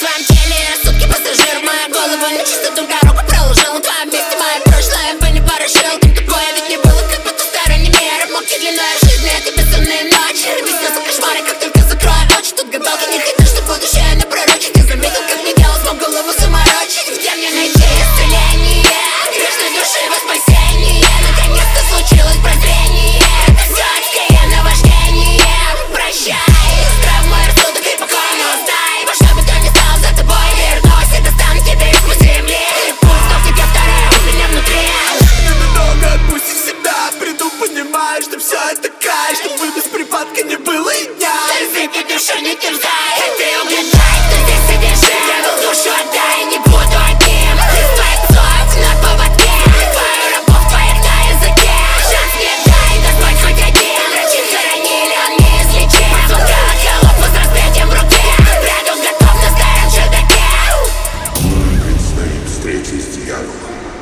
своем теле рассудки пассажир. Моя голова на чистоту дорогу проложил. На твоем месте мое прошлое бы не порешил. Кем такое ведь не было, как потусторонний мир. Молчи длинная жизнь, это бессонные ночи. Снятся кошмары, как только закрою очи. Тут гадалки не хотят, что будущее напророчить. Не заметил, как мне делал, смог голову заморочить. Где мне найти исцеление грешной души во спасение? Наконец-то случилось прозрение. Это все адское наваждение. Прощай, здравый мой рассудок и покой. Но знай, во что бы то ни стало, за тобой вернусь и достану тебя из-под земли. Пусть в тебе вторая у меня внутри. Немного отпусти себя, приду, понимаю, что все это край. Чтобы без припадка не было и дня. Ты душу не терзай, ты угадай, кто здесь содержит. Я душу отдай, не буду одним. Из твоих слов на поводке, твою любовь твоих на языке. Шанс мне дай, Господь хоть один. Врачи хоронили, он неизлечим. Звонка от голов с распятием в руке. Прядут готов на старом чердаке. Предстоит встреча с дьяволом.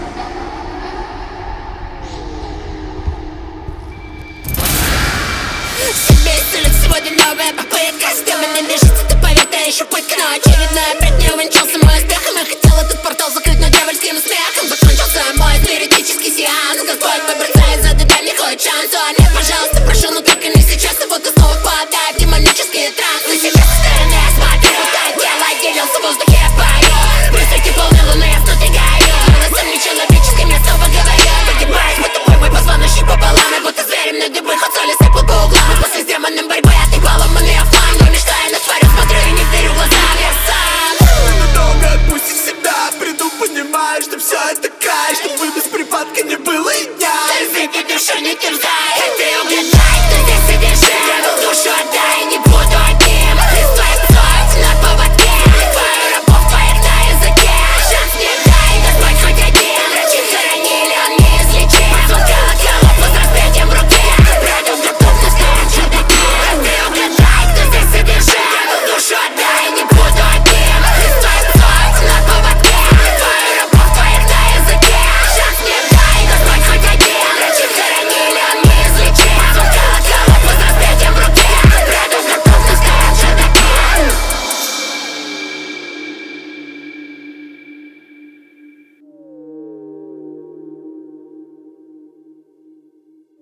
Себе исцелить сегодня новая попытка. С демоном бежите, ты поверь, да еще пытка. Но очередная бред не увенчался мой успехом. Я хотел этот портал закрыть, но дьявольским смехом закончился мой спиритический сеанс. Господь побросает, дай мне хоть шанс. А нет, пожалуйста, прошу, но только не сейчас. И вот ты снова впадаю в демонический транс. На себя со стороны смотрю, будто тело отделился в воздухе.